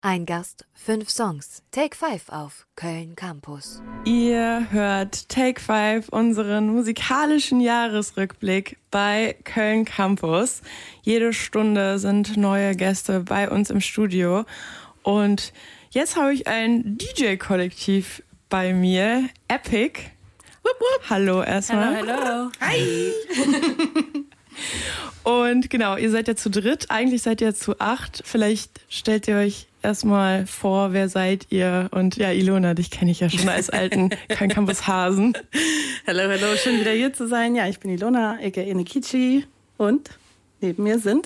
Ein Gast, 5 Songs. Take 5 auf Köln Campus. Ihr hört Take 5, unseren musikalischen Jahresrückblick bei Köln Campus. Jede Stunde sind neue Gäste bei uns im Studio. Und jetzt habe ich ein DJ-Kollektiv bei mir, Epic. Wupp, wupp. Hallo erstmal. Hallo. Hi. Und genau, ihr seid ja zu dritt, eigentlich seid ihr zu 8. Vielleicht stellt ihr euch erstmal vor, wer seid ihr? Und ja, Ilona, dich kenne ich ja schon als alten Köln Campus Hasen. Hallo, schön wieder hier zu sein. Ja, ich bin Ilona, aka Nikichi. Und neben mir sind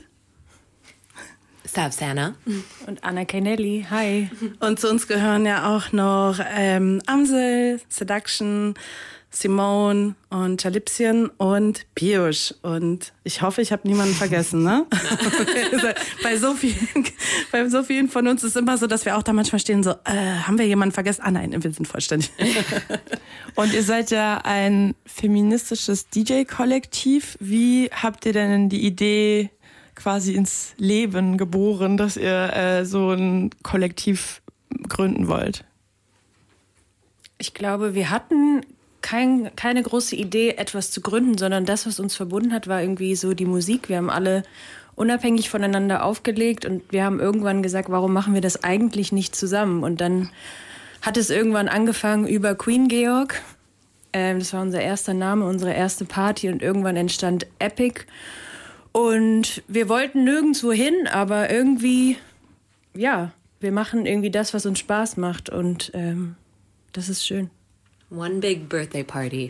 Savsana und Anna Keinelli. Hi. Und zu uns gehören ja auch noch Amsel, Seduction, Simone und Chalipsien und Piyush. Und ich hoffe, ich habe niemanden vergessen, ne? bei so vielen von uns ist es immer so, dass wir auch da manchmal stehen so, haben wir jemanden vergessen? Ah nein, wir sind vollständig. Und ihr seid ja ein feministisches DJ-Kollektiv. Wie habt ihr denn die Idee quasi ins Leben geboren, dass ihr so ein Kollektiv gründen wollt? Ich glaube, wir hatten keine große Idee, etwas zu gründen, sondern das, was uns verbunden hat, war irgendwie so die Musik. Wir haben alle unabhängig voneinander aufgelegt und wir haben irgendwann gesagt, warum machen wir das eigentlich nicht zusammen? Und dann hat es irgendwann angefangen über Queen Georg. Das war unser erster Name, unsere erste Party und irgendwann entstand Epic. Und wir wollten nirgendwo hin, aber irgendwie, ja, wir machen irgendwie das, was uns Spaß macht und das ist schön. One big birthday party.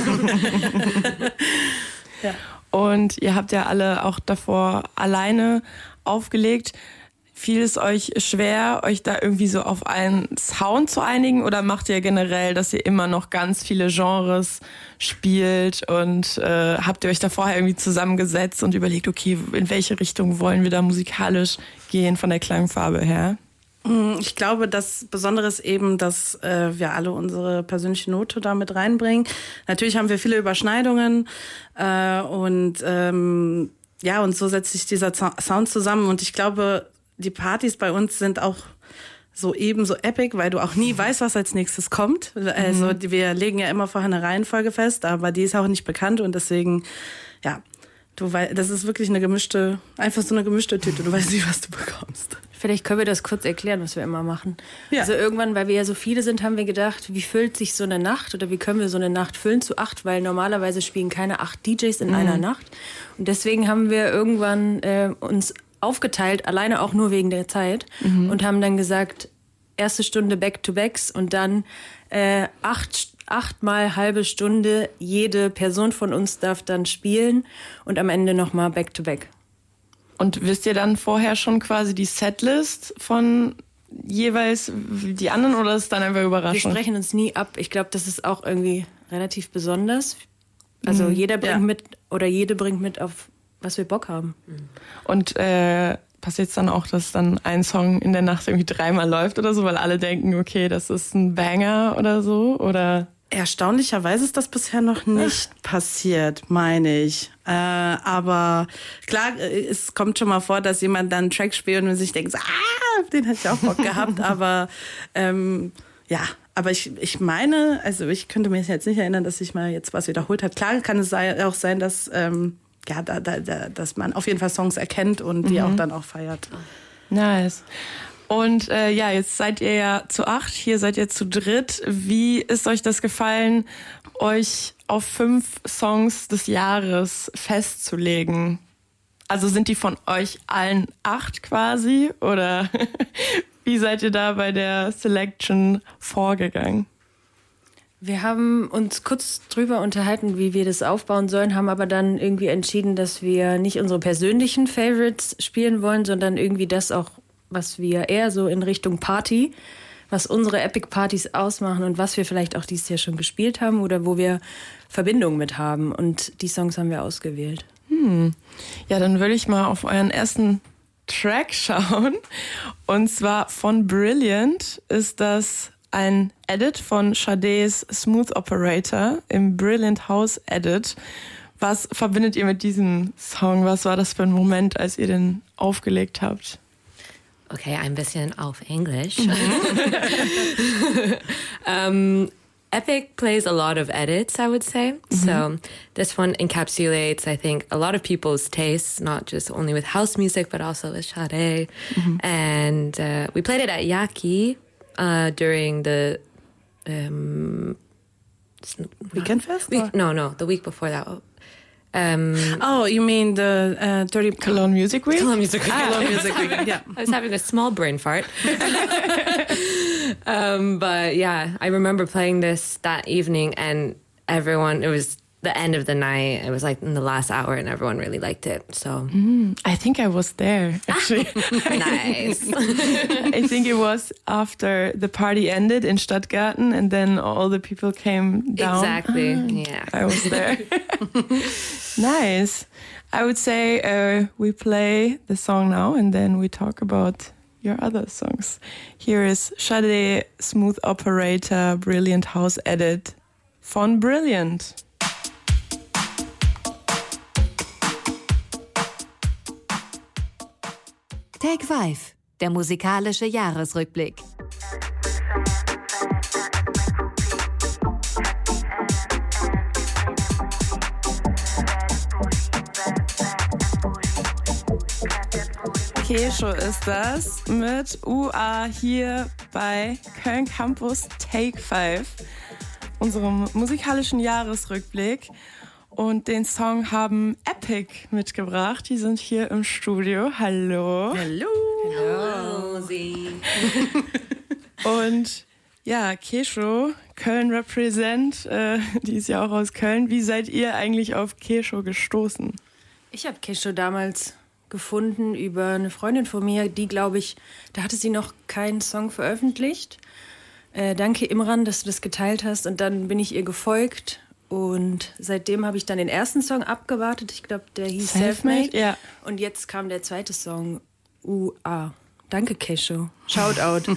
Ja. Und ihr habt ja alle auch davor alleine aufgelegt. Fiel es euch schwer, euch da irgendwie so auf einen Sound zu einigen? Oder macht ihr generell, dass ihr immer noch ganz viele Genres spielt? Und habt ihr euch da vorher irgendwie zusammengesetzt und überlegt, okay, in welche Richtung wollen wir da musikalisch gehen von der Klangfarbe her? Ich glaube, das Besondere ist eben, dass wir alle unsere persönliche Note da mit reinbringen. Natürlich haben wir viele Überschneidungen und so setzt sich dieser Sound zusammen. Und ich glaube, die Partys bei uns sind auch so ebenso epic, weil du auch nie weißt, was als nächstes kommt. Also wir legen ja immer vorher eine Reihenfolge fest, aber die ist auch nicht bekannt und deswegen, ja, das ist wirklich einfach so eine gemischte Tüte. Du weißt nicht, was du bekommst. Vielleicht können wir das kurz erklären, was wir immer machen. Ja. Also irgendwann, weil wir ja so viele sind, haben wir gedacht, wie füllt sich so eine Nacht oder wie können wir so eine Nacht füllen zu 8, weil normalerweise spielen keine 8 DJs in einer Nacht. Und deswegen haben wir irgendwann uns aufgeteilt, alleine auch nur wegen der Zeit und haben dann gesagt, erste Stunde Back-to-Backs und dann 8 mal halbe Stunde, jede Person von uns darf dann spielen und am Ende nochmal Back-to-Back. Und wisst ihr dann vorher schon quasi die Setlist von jeweils die anderen oder ist es dann einfach Überraschung? Wir sprechen uns nie ab. Ich glaube, das ist auch irgendwie relativ besonders. Also jeder bringt mit oder jede bringt mit, auf was wir Bock haben. Und passiert es dann auch, dass dann ein Song in der Nacht irgendwie 3-mal läuft oder so, weil alle denken, okay, das ist ein Banger oder so? Oder? Erstaunlicherweise ist das bisher noch nicht passiert, meine ich. Aber klar, es kommt schon mal vor, dass jemand dann einen Track spielt und sich denkt, den hätte ich auch Bock gehabt. Aber aber ich meine, also ich könnte mich jetzt nicht erinnern, dass sich mal jetzt was wiederholt hat. Klar kann es auch sein, dass dass man auf jeden Fall Songs erkennt und die auch dann auch feiert. Nice. Und jetzt seid ihr ja zu 8, hier seid ihr zu dritt. Wie ist euch das gefallen, euch auf 5 Songs des Jahres festzulegen? Also sind die von euch allen 8 quasi? Oder wie seid ihr da bei der Selection vorgegangen? Wir haben uns kurz drüber unterhalten, wie wir das aufbauen sollen, haben aber dann irgendwie entschieden, dass wir nicht unsere persönlichen Favorites spielen wollen, sondern irgendwie das auch, was wir eher so in Richtung Party, was unsere Epic-Partys ausmachen und was wir vielleicht auch dieses Jahr schon gespielt haben oder wo wir Verbindung mit haben. Und die Songs haben wir ausgewählt. Ja, dann würde ich mal auf euren ersten Track schauen. Und zwar von Brilliant ist das ein Edit von Sade's Smooth Operator im Brilliant House Edit. Was verbindet ihr mit diesem Song? Was war das für ein Moment, als ihr den aufgelegt habt? Okay, ein bisschen auf Englisch. Epic plays a lot of edits, I would say. So this one encapsulates, I think, a lot of people's tastes, not just only with house music, but also with Sade. And we played it at Yaki during the Weekend Fest? No, the week before that. Oh, you mean the 30 Cologne Music Week? Cologne Music Week. Cologne Music Week, yeah. I was having a small brain fart. But yeah, I remember playing this that evening and everyone, it was the end of the night. It was like in the last hour and everyone really liked it. So I think I was there, actually. nice. I think it was after the party ended in Stadtgarten and then all the people came down. Exactly. Yeah. I was there. Nice. I would say we play the song now and then we talk about your other songs. Here is Sade, Smooth Operator, Brilliant House Edit von Brilliant. Take 5, der musikalische Jahresrückblick. Kesho ist das mit UA hier bei Köln Campus Take 5, unserem musikalischen Jahresrückblick. Und den Song haben Epic mitgebracht. Die sind hier im Studio. Hallo. Hello. Hello, Z. Und ja, Kesho, Köln Represent, die ist ja auch aus Köln. Wie seid ihr eigentlich auf Kesho gestoßen? Ich habe Kesho damals gefunden über eine Freundin von mir, die, glaube ich, da hatte sie noch keinen Song veröffentlicht. Danke, Imran, dass du das geteilt hast. Und dann bin ich ihr gefolgt. Und seitdem habe ich dann den ersten Song abgewartet. Ich glaube, der hieß Selfmade. Ja. Und jetzt kam der zweite Song, UA. Danke, Kesho. Shoutout.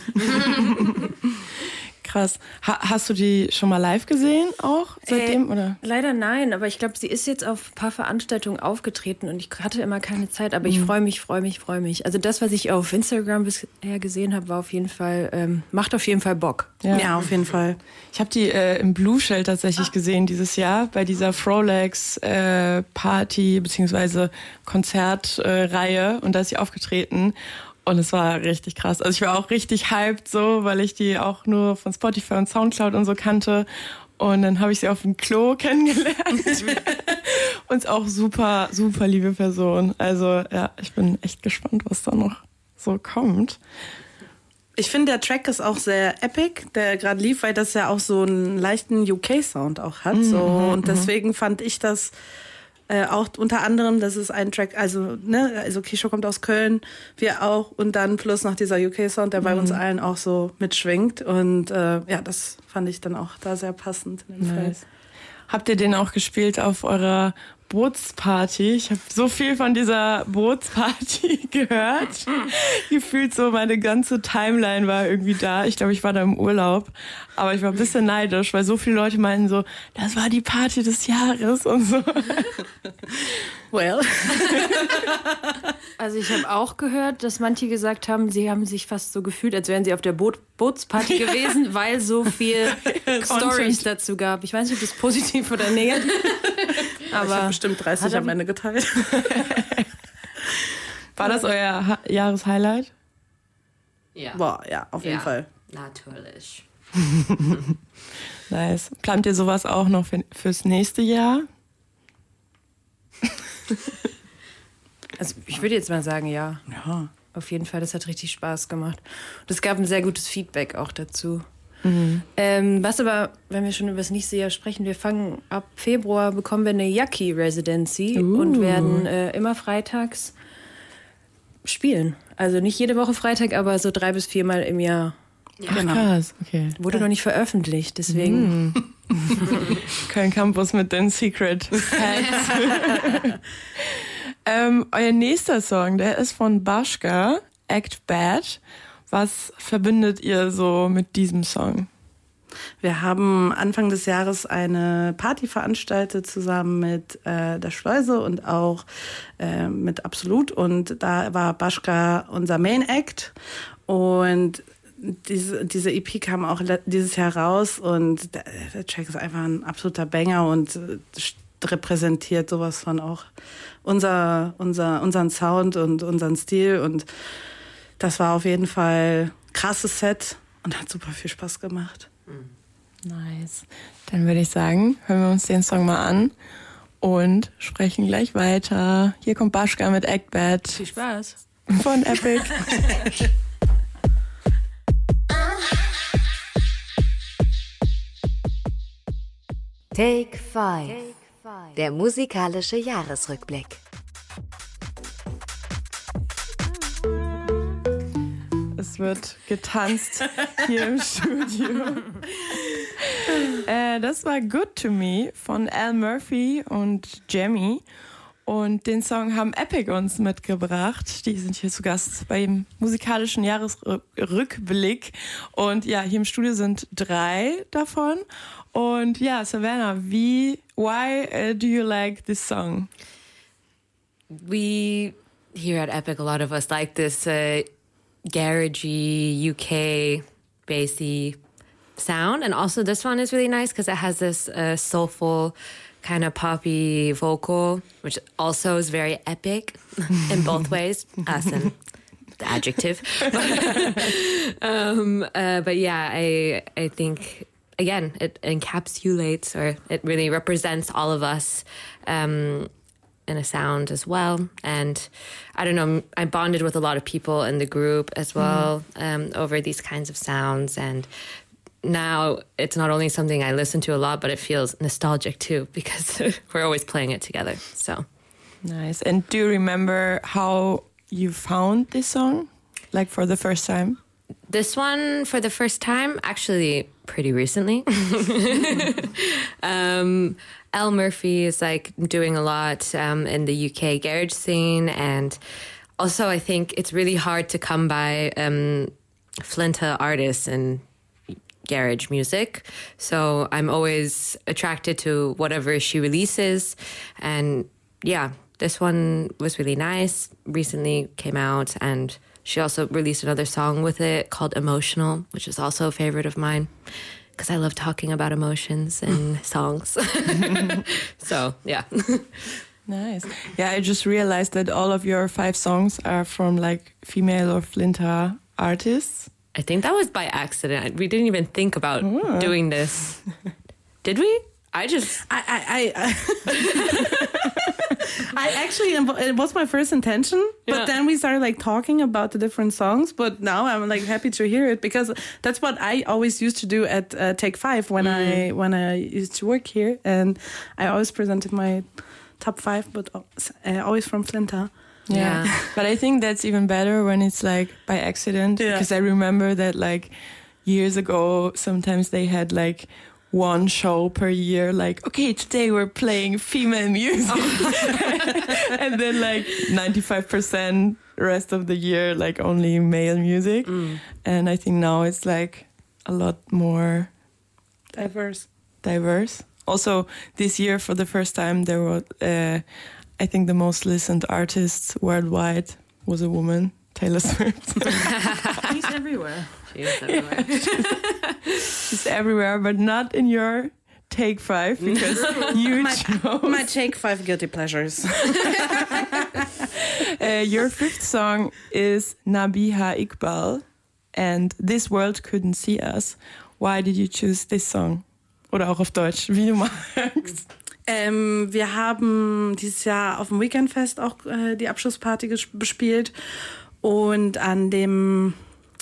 Krass. Hast du die schon mal live gesehen auch seitdem? Oder? Leider nein, aber ich glaube, sie ist jetzt auf ein paar Veranstaltungen aufgetreten und ich hatte immer keine Zeit, aber ich freue mich. Also das, was ich auf Instagram bisher gesehen habe, war auf jeden Fall, macht auf jeden Fall Bock. Ja, auf jeden Fall. Ich habe die im Blue Shell tatsächlich gesehen dieses Jahr bei dieser Frolex Party bzw. Konzertreihe und da ist sie aufgetreten. Und es war richtig krass. Also ich war auch richtig hyped so, weil ich die auch nur von Spotify und Soundcloud und so kannte. Und dann habe ich sie auf dem Klo kennengelernt. Und ist auch super, super liebe Person. Also ja, ich bin echt gespannt, was da noch so kommt. Ich finde, der Track ist auch sehr epic, der gerade lief, weil das ja auch so einen leichten UK-Sound auch hat. Und deswegen fand ich das auch unter anderem, das ist ein Track, also Kesho kommt aus Köln, wir auch, und dann plus noch dieser UK-Sound, der bei uns allen auch so mitschwingt. Und das fand ich dann auch da sehr passend in dem Fall. Habt ihr den auch gespielt auf eurer Bootsparty? Ich habe so viel von dieser Bootsparty gehört. Gefühlt so, meine ganze Timeline war irgendwie da. Ich glaube, ich war da im Urlaub. Aber ich war ein bisschen neidisch, weil so viele Leute meinten so, das war die Party des Jahres und so. Well. Also ich habe auch gehört, dass manche gesagt haben, sie haben sich fast so gefühlt, als wären sie auf der Bootsparty gewesen, weil so viel Storys dazu gab. Ich weiß nicht, ob das positiv oder negativ ist. Aber ich habe bestimmt 30 am Ende geteilt. War das euer Jahreshighlight? Ja. Boah, ja, auf jeden Fall. Natürlich. Nice. Plant ihr sowas auch noch fürs nächste Jahr? Also ich würde jetzt mal sagen, ja. Ja. Auf jeden Fall, das hat richtig Spaß gemacht. Und es gab ein sehr gutes Feedback auch dazu. Was aber, wenn wir schon über das nächste Jahr sprechen, wir fangen ab Februar, bekommen wir eine Yaki Residency und werden immer freitags spielen. Also nicht jede Woche Freitag, aber so 3 bis 4 Mal im Jahr. Ja, genau. Krass, okay. Wurde noch nicht veröffentlicht, deswegen. Köln Campus mit den Secret Facts. Euer nächster Song, der ist von Bashka, Act Bad. Was verbindet ihr so mit diesem Song? Wir haben Anfang des Jahres eine Party veranstaltet zusammen mit der Schleuse und auch mit Absolut. Und da war Baschka unser Main Act. Und diese EP kam auch dieses Jahr raus. Und der Track ist einfach ein absoluter Banger und repräsentiert sowas von auch unseren Sound und unseren Stil. Und das war auf jeden Fall ein krasses Set und hat super viel Spaß gemacht. Nice. Dann würde ich sagen, hören wir uns den Song mal an und sprechen gleich weiter. Hier kommt Baschka mit Act Bad. Viel Spaß. Von Epic. Take 5. Der musikalische Jahresrückblick. Es wird getanzt hier im Studio. Das war Good to Me von Al Murphy und Jamie. Und den Song haben Epic uns mitgebracht. Die sind hier zu Gast beim musikalischen Jahresrückblick. Und ja, hier im Studio sind 3 davon. Und ja, Savannah, why do you like this song? We, here at Epic, a lot of us like this garagey, UK, bassy sound. And also this one is really nice because it has this soulful, kind of poppy vocal, which also is very epic in both ways, as in the adjective. But yeah, I think, again, it encapsulates, or it really represents all of us in a sound as well. And I don't know, I bonded with a lot of people in the group as well over these kinds of sounds. And now it's not only something I listen to a lot, but it feels nostalgic too, because we're always playing it together. So nice. And do you remember how you found this song, like for the first time? This one for the first time, actually pretty recently. Al Murphy is like doing a lot in the UK garage scene. And also I think it's really hard to come by Flinta artists and garage music. So I'm always attracted to whatever she releases. And yeah, this one was really nice. Recently came out, and she also released another song with it called Emotional, which is also a favorite of mine because I love talking about emotions in songs. So, yeah. Nice. Yeah, I just realized that all of your 5 songs are from like female or Flinta artists. I think that was by accident. We didn't even think about doing this. Did we? I actually, it was my first intention, but then we started like talking about the different songs. But now I'm like happy to hear it because that's what I always used to do at Take 5 when I used to work here, and I always presented my top 5, but always from Flinta. Yeah. But I think that's even better when it's like by accident, because I remember that like years ago, sometimes they had like one show per year, like, okay, today we're playing female music. And then like 95% rest of the year, like only male music. And I think now it's like a lot more diverse. Also, this year for the first time, there were, I think the most listened artist worldwide was a woman, Taylor Swift. She's everywhere. She's everywhere, but not in your Take 5 because you chose my Take 5 guilty pleasures. Your 5th song is Nabiha Iqbal and This World Couldn't See Us. Why did you choose this song? Oder auch auf Deutsch, wie du magst. Wir haben dieses Jahr auf dem Weekendfest auch die Abschlussparty bespielt und an dem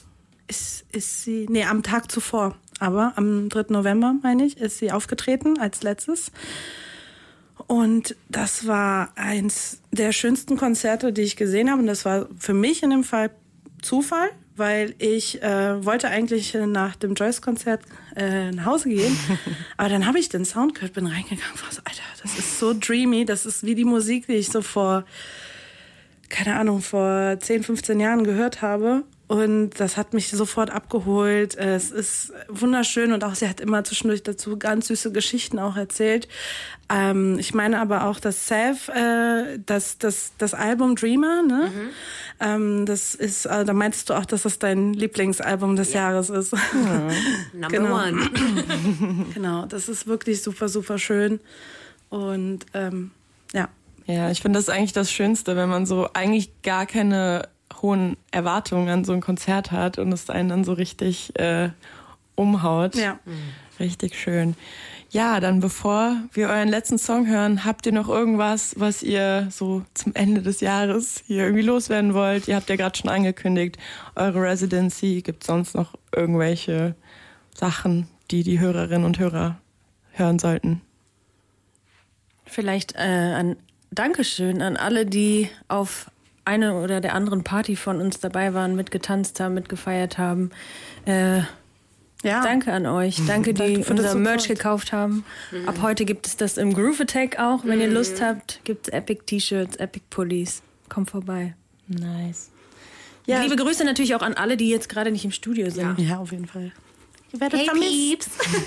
am Tag zuvor, aber am 3. November, meine ich, ist sie aufgetreten als letztes. Und das war eins der schönsten Konzerte, die ich gesehen habe. Und das war für mich in dem Fall Zufall, weil ich wollte eigentlich nach dem Joyce-Konzert nach Hause gehen. Aber dann habe ich den Sound gehört, bin reingegangen und war so, Alter, das ist so dreamy. Das ist wie die Musik, die ich so vor 10, 15 Jahren gehört habe. Und das hat mich sofort abgeholt. Es ist wunderschön und auch sie hat immer zwischendurch dazu ganz süße Geschichten auch erzählt. Ich meine aber auch, dass Sav, das Album Dreamer, ne? Das ist, da meintest du auch, dass das dein Lieblingsalbum des Jahres ist. Number one. Genau, das ist wirklich super, super schön. Und ja. Ja, ich finde das eigentlich das Schönste, wenn man so eigentlich gar keine hohen Erwartungen an so ein Konzert hat und es einen dann so richtig umhaut. Ja. Richtig schön. Ja, dann bevor wir euren letzten Song hören, habt ihr noch irgendwas, was ihr so zum Ende des Jahres hier irgendwie loswerden wollt? Ihr habt ja gerade schon angekündigt, eure Residency. Gibt es sonst noch irgendwelche Sachen, die die Hörerinnen und Hörer hören sollten? Vielleicht ein Dankeschön an alle, die auf eine oder der anderen Party von uns dabei waren, mitgetanzt haben, mitgefeiert haben. Ja. Danke an euch. Danke, die unser Merch gekauft haben. Ab heute gibt es das im Groove Attack auch. Wenn ihr Lust habt, gibt es Epic T-Shirts, Epic Pullis. Kommt vorbei. Nice. Ja. Liebe Grüße natürlich auch an alle, die jetzt gerade nicht im Studio sind. Ja, auf jeden Fall. Ihr werdet vermisst.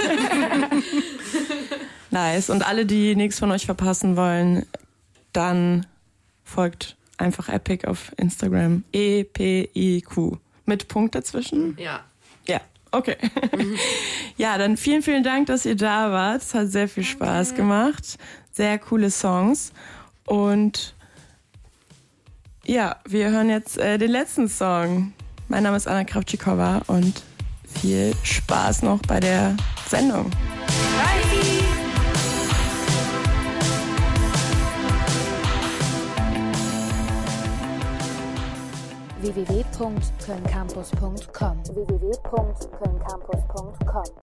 Nice. Und alle, die nichts von euch verpassen wollen, dann folgt einfach Epic auf Instagram. EPIQ. Mit Punkt dazwischen? Ja. Ja, okay. Ja, dann vielen, vielen Dank, dass ihr da wart. Es hat sehr viel Spaß gemacht. Sehr coole Songs. Und ja, wir hören jetzt den letzten Song. Mein Name ist Anna Kravčíková und viel Spaß noch bei der Sendung. www.kölncampus.com